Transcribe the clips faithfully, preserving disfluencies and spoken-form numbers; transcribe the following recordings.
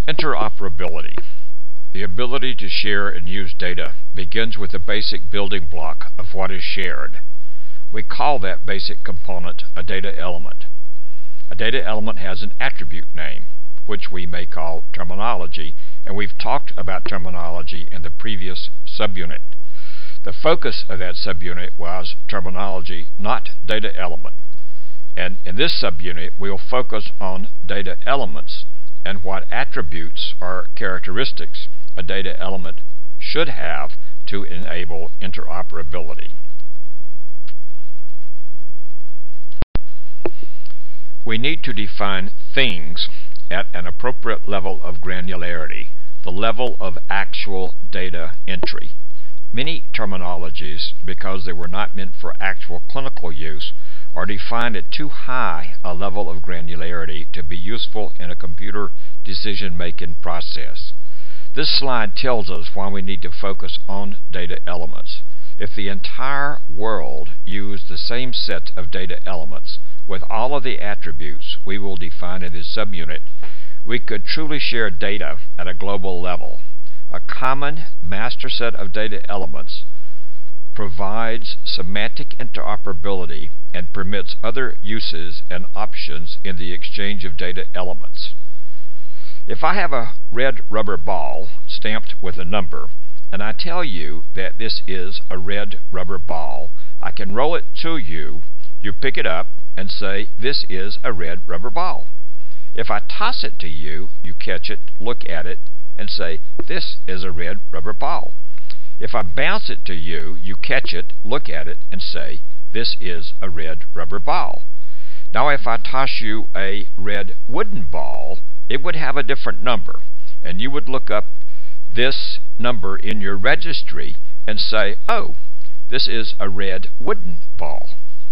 Interoperability. The ability to share and use data begins with the basic building block of what is shared. We call that basic component a data element. A data element has an attribute name, which we may call terminology, and we've talked about terminology in the previous subunit. The focus of that subunit was terminology, not data element. And in this subunit, we'll focus on data elements and what attributes or characteristics a data element should have to enable interoperability. We need to define things at an appropriate level of granularity, the level of actual data entry. Many terminologies, because they were not meant for actual clinical use, are defined at too high a level of granularity to be useful in a computer decision-making process. This slide tells us why we need to focus on data elements. If the entire world used the same set of data elements with all of the attributes we will define in this subunit, we could truly share data at a global level. A common master set of data elements provides semantic interoperability and permits other uses and options in the exchange of data elements. If I have a red rubber ball stamped with a number, and I tell you that this is a red rubber ball, I can roll it to you, you pick it up, and say, this is a red rubber ball. If I toss it to you, you catch it, look at it, and say, this is a red rubber ball. If I bounce it to you, you catch it, look at it, and say, this is a red rubber ball. Now if I toss you a red wooden ball, it would have a different number, and you would look up this number in your registry and say, oh, this is a red wooden ball.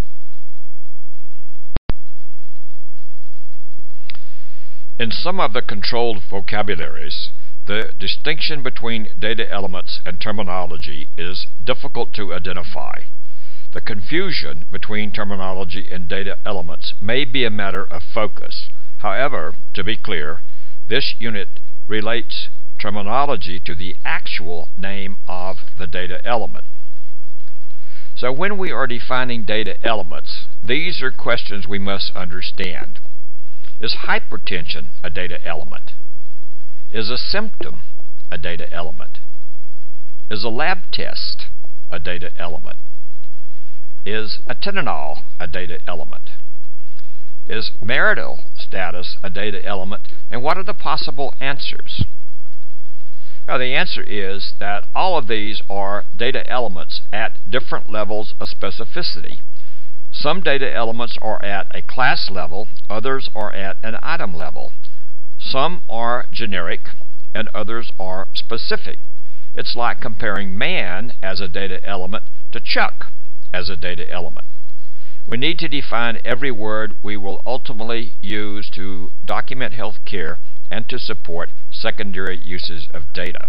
In some of the controlled vocabularies, the distinction between data elements and terminology is difficult to identify. The confusion between terminology and data elements may be a matter of focus. However, to be clear, this unit relates terminology to the actual name of the data element. So when we are defining data elements, these are questions we must understand. Is hypertension a data element? Is a symptom a data element? Is a lab test a data element? Is atenolol a data element? Is marital status a data element? And what are the possible answers? Well, the answer is that all of these are data elements at different levels of specificity. Some data elements are at a class level, others are at an item level. Some are generic, and others are specific. It's like comparing man as a data element to Chuck as a data element. We need to define every word we will ultimately use to document health care and to support secondary uses of data.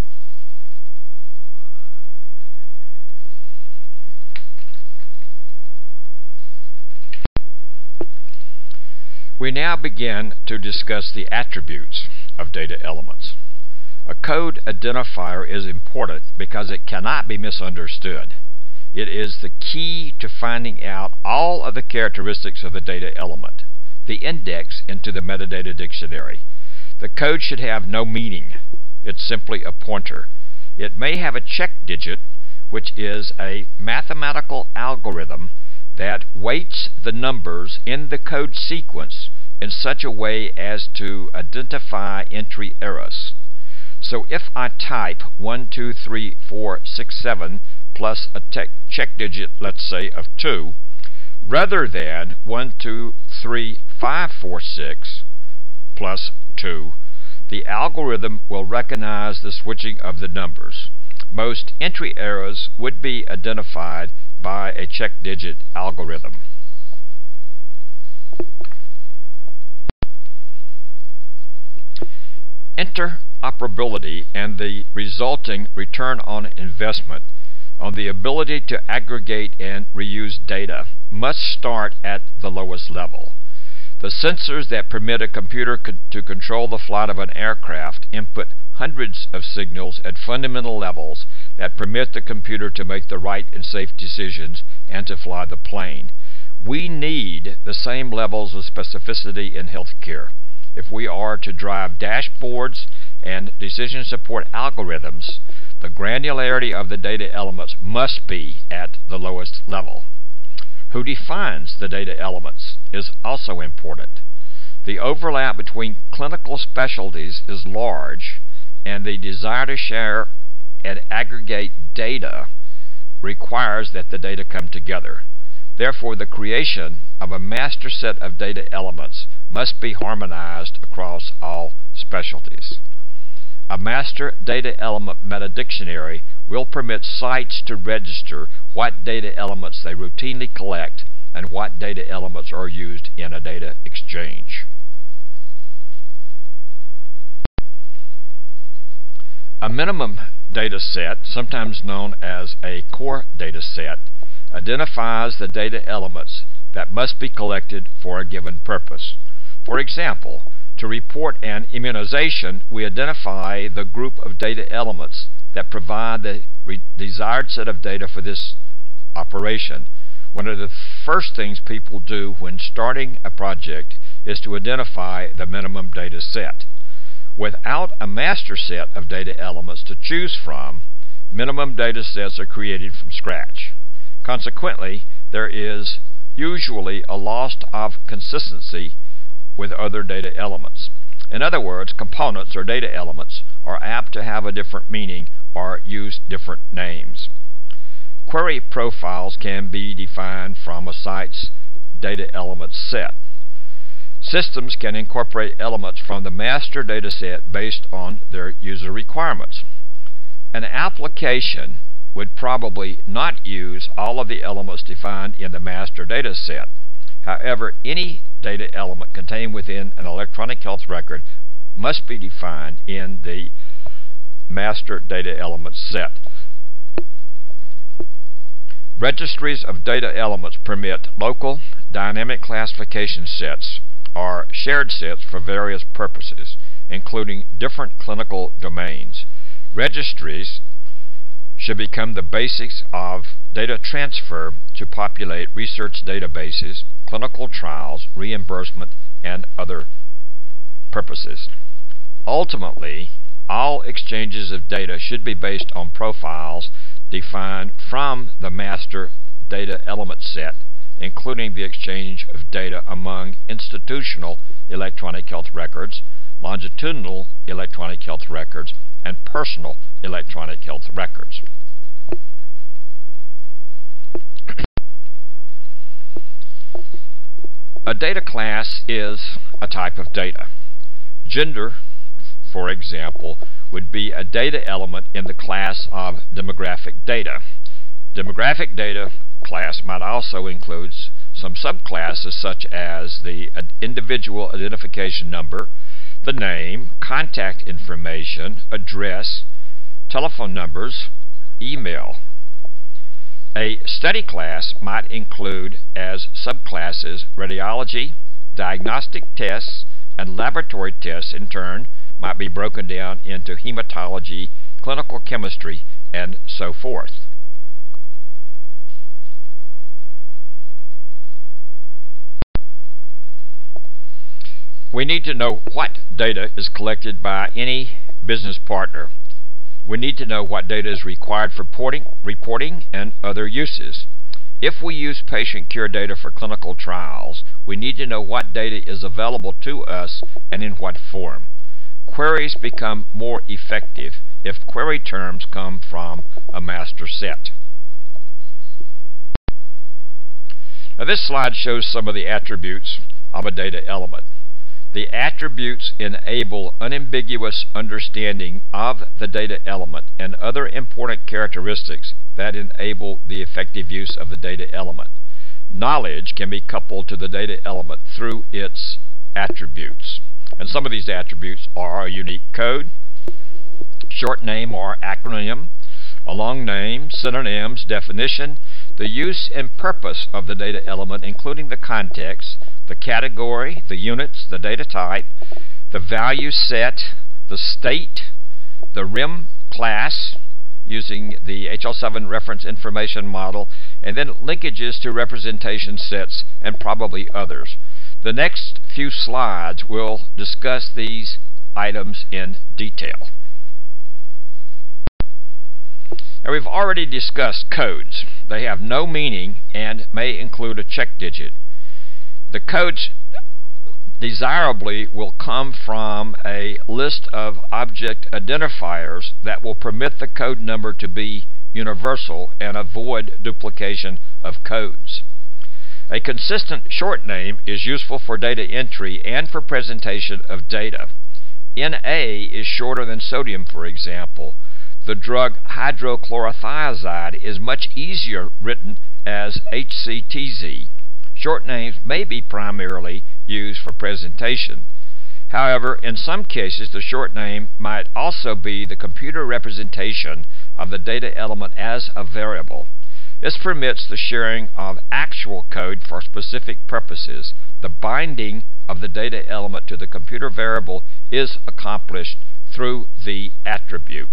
We now begin to discuss the attributes of data elements. A code identifier is important because it cannot be misunderstood. It is the key to finding out all of the characteristics of the data element, the index into the metadata dictionary. The code should have no meaning. It's simply a pointer. It may have a check digit, which is a mathematical algorithm that weights the numbers in the code sequence in such a way as to identify entry errors. So if I type one, two, three, four, six, seven plus a check digit, let's say, of two, rather than one, two, three, five, four, six plus two, the algorithm will recognize the switching of the numbers. Most entry errors would be identified by a check digit algorithm. Interoperability and the resulting return on investment on the ability to aggregate and reuse data must start at the lowest level. The sensors that permit a computer co- to control the flight of an aircraft input hundreds of signals at fundamental levels that permit the computer to make the right and safe decisions and to fly the plane. We need the same levels of specificity in healthcare. If we are to drive dashboards and decision support algorithms, the granularity of the data elements must be at the lowest level. Who defines the data elements is also important. The overlap between clinical specialties is large, and the desire to share and aggregate data requires that the data come together. Therefore, the creation of a master set of data elements must be harmonized across all specialties. A master data element metadictionary will permit sites to register what data elements they routinely collect and what data elements are used in a data exchange. A minimum data set, sometimes known as a core data set, identifies the data elements that must be collected for a given purpose. For example, to report an immunization, we identify the group of data elements that provide the re- desired set of data for this operation. One of the first things people do when starting a project is to identify the minimum data set. Without a master set of data elements to choose from, minimum data sets are created from scratch. Consequently, there is usually a loss of consistency with other data elements. In other words, components or data elements are apt to have a different meaning or use different names. Query profiles can be defined from a site's data element set. Systems can incorporate elements from the master data set based on their user requirements. An application would probably not use all of the elements defined in the master data set. However, any data element contained within an electronic health record must be defined in the master data element set. Registries of data elements permit local dynamic classification sets or shared sets for various purposes, including different clinical domains. Registries should become the basics of data transfer to populate research databases, clinical trials, reimbursement, and other purposes. Ultimately, all exchanges of data should be based on profiles defined from the master data element set, including the exchange of data among institutional electronic health records, longitudinal electronic health records, and personal electronic health records. A data class is a type of data. Gender, for example, would be a data element in the class of demographic data. Demographic data class might also include some subclasses such as the individual identification number, the name, contact information, address, telephone numbers, email. A study class might include as subclasses radiology, diagnostic tests, and laboratory tests. In turn might be broken down into hematology, clinical chemistry, and so forth. We need to know what data is collected by any business partner. We need to know what data is required for reporting, reporting and other uses. If we use patient care data for clinical trials, we need to know what data is available to us and in what form. Queries become more effective if query terms come from a master set. Now, this slide shows some of the attributes of a data element. The attributes enable unambiguous understanding of the data element and other important characteristics that enable the effective use of the data element. Knowledge can be coupled to the data element through its attributes. And some of these attributes are a unique code, short name or acronym, a long name, synonyms, definition, the use and purpose of the data element, including the context, the category, the units, the data type, the value set, the state, the R I M class, using the H L seven reference information model, and then linkages to representation sets and probably others. The next few slides will discuss these items in detail. Now, we've already discussed codes. They have no meaning and may include a check digit. The codes desirably will come from a list of object identifiers that will permit the code number to be universal and avoid duplication of codes. A consistent short name is useful for data entry and for presentation of data. N A is shorter than sodium, for example. The drug hydrochlorothiazide is much easier written as H C T Z. Short names may be primarily used for presentation. However, in some cases, the short name might also be the computer representation of the data element as a variable. This permits the sharing of actual code for specific purposes. The binding of the data element to the computer variable is accomplished through the attribute.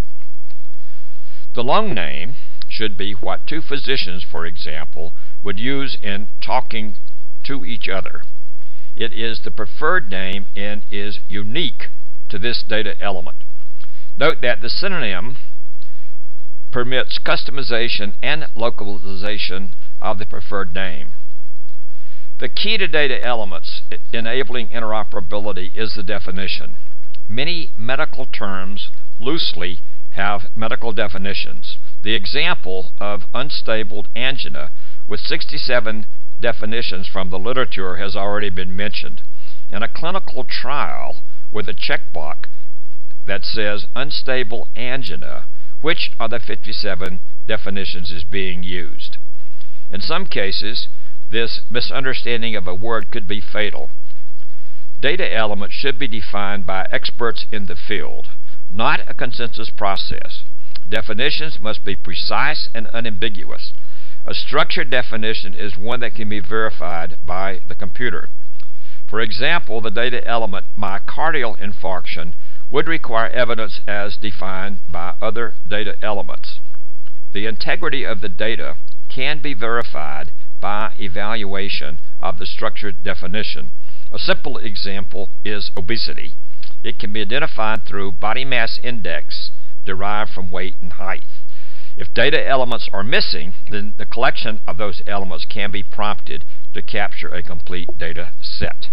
The long name should be what two physicians, for example, would use in talking to each other. It is the preferred name and is unique to this data element. Note that the synonym permits customization and localization of the preferred name. The key to data elements enabling interoperability is the definition. Many medical terms loosely have medical definitions. The example of unstable angina with sixty-seven definitions from the literature has already been mentioned. In a clinical trial with a checkbox that says unstable angina, which of the fifty-seven definitions is being used? In some cases, this misunderstanding of a word could be fatal. Data elements should be defined by experts in the field, not a consensus process. Definitions must be precise and unambiguous. A structured definition is one that can be verified by the computer. For example, the data element myocardial infarction would require evidence as defined by other data elements. The integrity of the data can be verified by evaluation of the structured definition. A simple example is obesity. It can be identified through body mass index derived from weight and height. If data elements are missing, then the collection of those elements can be prompted to capture a complete data set.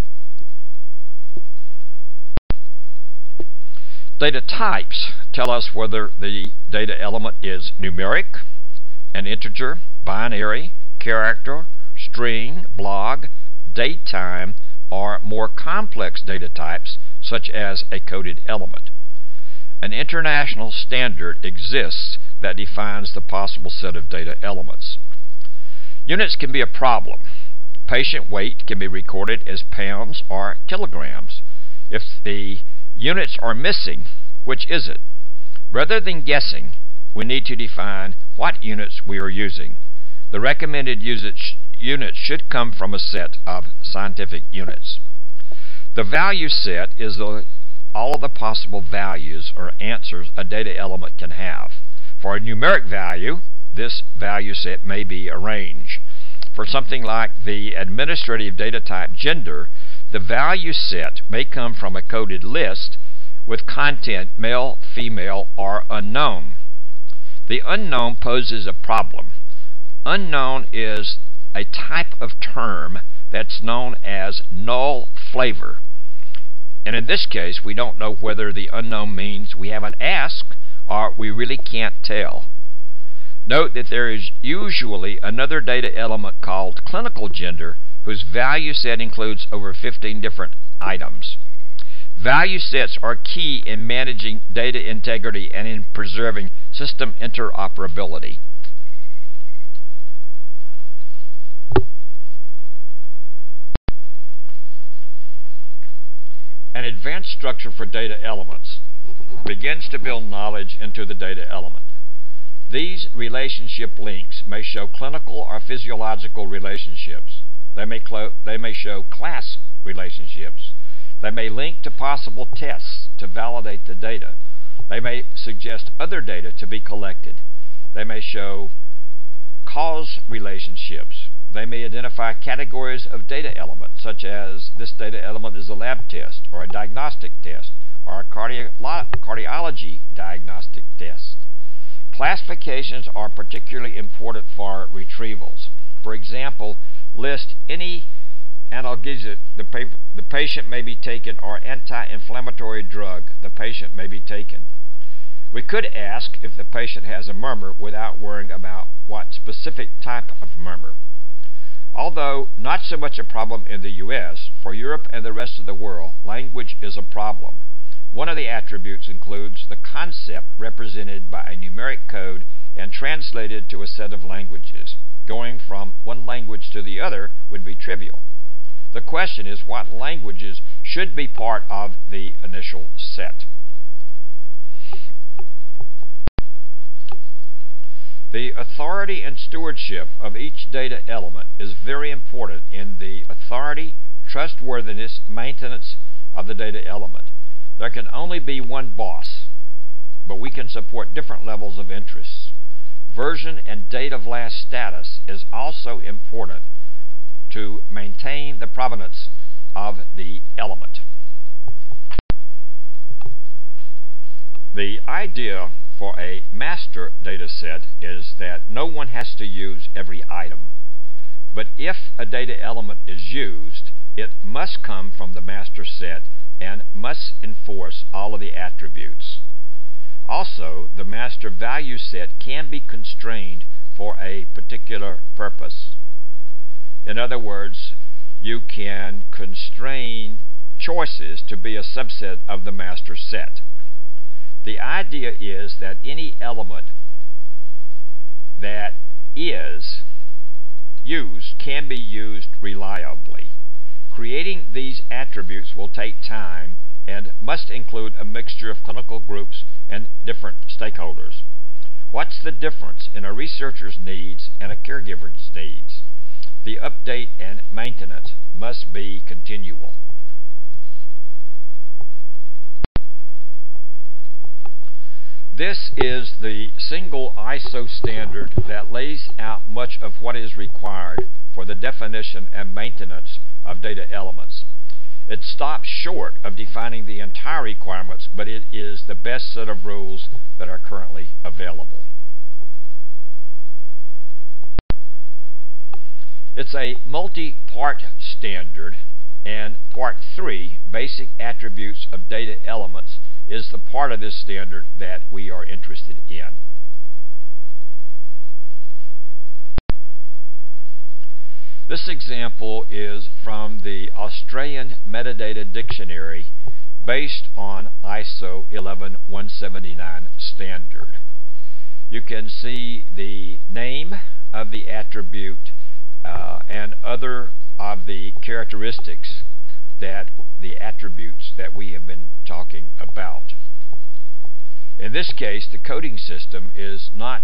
Data types tell us whether the data element is numeric, an integer, binary, character, string, block, datetime, or more complex data types such as a coded element. An international standard exists that defines the possible set of data elements. Units can be a problem. Patient weight can be recorded as pounds or kilograms. If the units are missing, which is it? Rather than guessing, we need to define what units we are using. The recommended usage units should come from a set of scientific units. The value set is the, all of the possible values or answers a data element can have. For a numeric value, this value set may be a range. For something like the administrative data type gender, the value set may come from a coded list with content male, female, or unknown. The unknown poses a problem. Unknown is a type of term that's known as null flavor. And in this case, we don't know whether the unknown means we haven't asked or we really can't tell. Note that there is usually another data element called clinical gender whose value set includes over fifteen different items. Value sets are key in managing data integrity and in preserving system interoperability. An advanced structure for data elements begins to build knowledge into the data element. These relationship links may show clinical or physiological relationships. They may, clo- they may show class relationships. They may link to possible tests to validate the data. They may suggest other data to be collected. They may show cause relationships. They may identify categories of data elements, such as this data element is a lab test, or a diagnostic test, or a cardio- cardiology diagnostic test. Classifications are particularly important for retrievals. For example, list any analgesic the, pa- the patient may be taken or anti-inflammatory drug the patient may be taken. We could ask if the patient has a murmur without worrying about what specific type of murmur. Although not so much a problem in the U S, for Europe and the rest of the world, language is a problem. One of the attributes includes the concept represented by a numeric code and translated to a set of languages. Going from one language to the other would be trivial. The question is what languages should be part of the initial set. The authority and stewardship of each data element is very important in the authority, trustworthiness, maintenance of the data element. There can only be one boss, but we can support different levels of interests. Version and date of last status is also important to maintain the provenance of the element. The idea for a master data set is that no one has to use every item. But if a data element is used, it must come from the master set and must enforce all of the attributes. Also, the master value set can be constrained for a particular purpose. In other words, you can constrain choices to be a subset of the master set. The idea is that any element that is used can be used reliably. Creating these attributes will take time and must include a mixture of clinical groups and different stakeholders. What's the difference in a researcher's needs and a caregiver's needs? The update and maintenance must be continual. This is the single I S O standard that lays out much of what is required for the definition and maintenance of data elements. It stops short of defining the entire requirements, but it is the best set of rules that are currently available. It's a multi-part standard, and Part three, Basic Attributes of Data Elements, is the part of this standard that we are interested in. This example is from the Australian Metadata Dictionary based on I S O eleven one seventy-nine standard. You can see the name of the attribute uh, and other of the characteristics that the attributes that we have been talking about. In this case, the coding system is not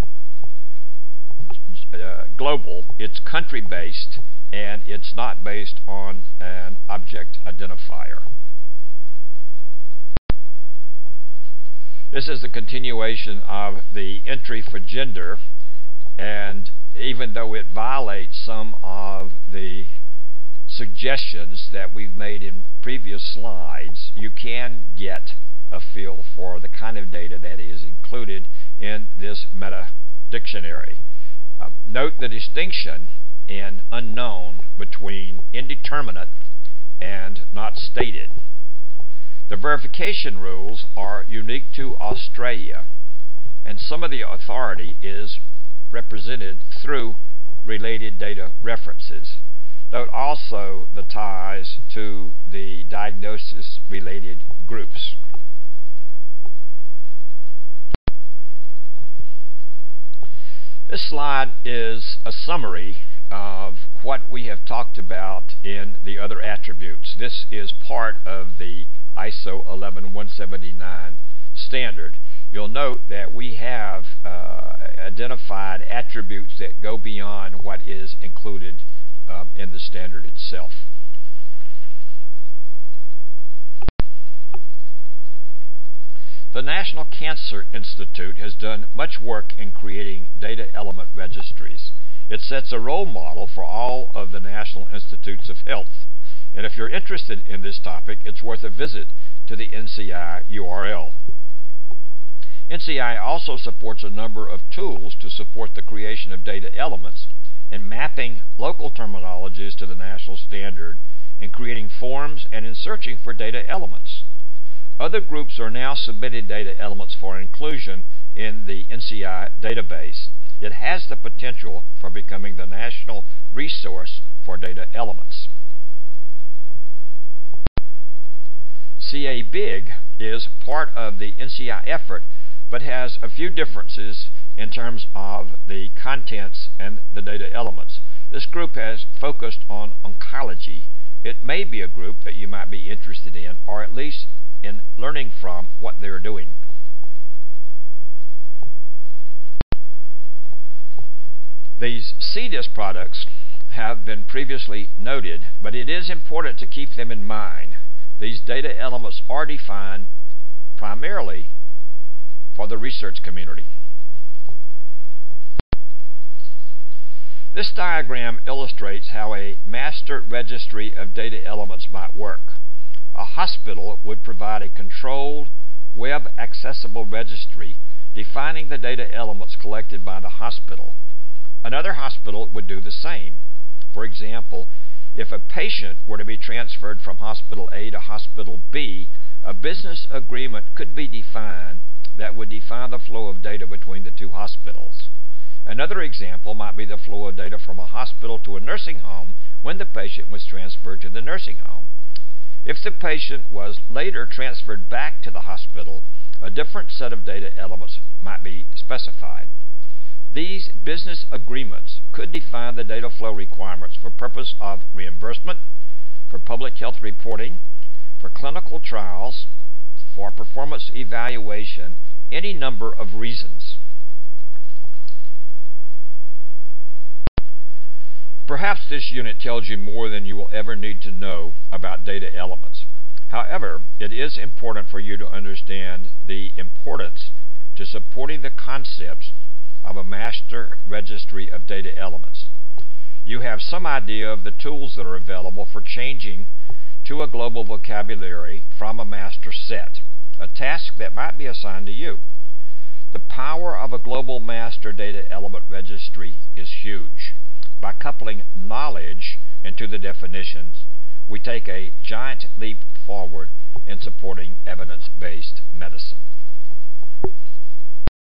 uh, global, it's country-based, and it's not based on an object identifier. This is the continuation of the entry for gender, and even though it violates some of the suggestions that we've made in previous slides, you can get a feel for the kind of data that is included in this meta dictionary. Uh, note the distinction in unknown between indeterminate and not stated. The verification rules are unique to Australia, and some of the authority is represented through related data references. Note also the ties to the diagnosis-related groups. This slide is a summary of what we have talked about in the other attributes. This is part of the I S O eleven one seventy-nine standard. You'll note that we have uh, identified attributes that go beyond what is included uh, in the standard itself. The National Cancer Institute has done much work in creating data element registries. It sets a role model for all of the National Institutes of Health. And if you're interested in this topic, it's worth a visit to the N C I U R L. N C I also supports a number of tools to support the creation of data elements and mapping local terminologies to the national standard, in creating forms and in searching for data elements. Other groups are now submitting data elements for inclusion in the N C I database. It has the potential for becoming the national resource for data elements. C A B I G is part of the N C I effort, but has a few differences in terms of the contents and the data elements. This group has focused on oncology. It may be a group that you might be interested in, or at least in learning from what they're doing. These C D I S products have been previously noted, but it is important to keep them in mind. These data elements are defined primarily for the research community. This diagram illustrates how a master registry of data elements might work. A hospital would provide a controlled, web-accessible registry defining the data elements collected by the hospital. Another hospital would do the same. For example, if a patient were to be transferred from Hospital A to Hospital B, a business agreement could be defined that would define the flow of data between the two hospitals. Another example might be the flow of data from a hospital to a nursing home when the patient was transferred to the nursing home. If the patient was later transferred back to the hospital, a different set of data elements might be specified. These business agreements could define the data flow requirements for purpose of reimbursement, for public health reporting, for clinical trials, for performance evaluation, any number of reasons. Perhaps this unit tells you more than you will ever need to know about data elements. However, it is important for you to understand the importance to supporting the concepts of a master registry of data elements. You have some idea of the tools that are available for changing to a global vocabulary from a master set, a task that might be assigned to you. The power of a global master data element registry is huge. By coupling knowledge into the definitions, we take a giant leap forward in supporting evidence-based medicine.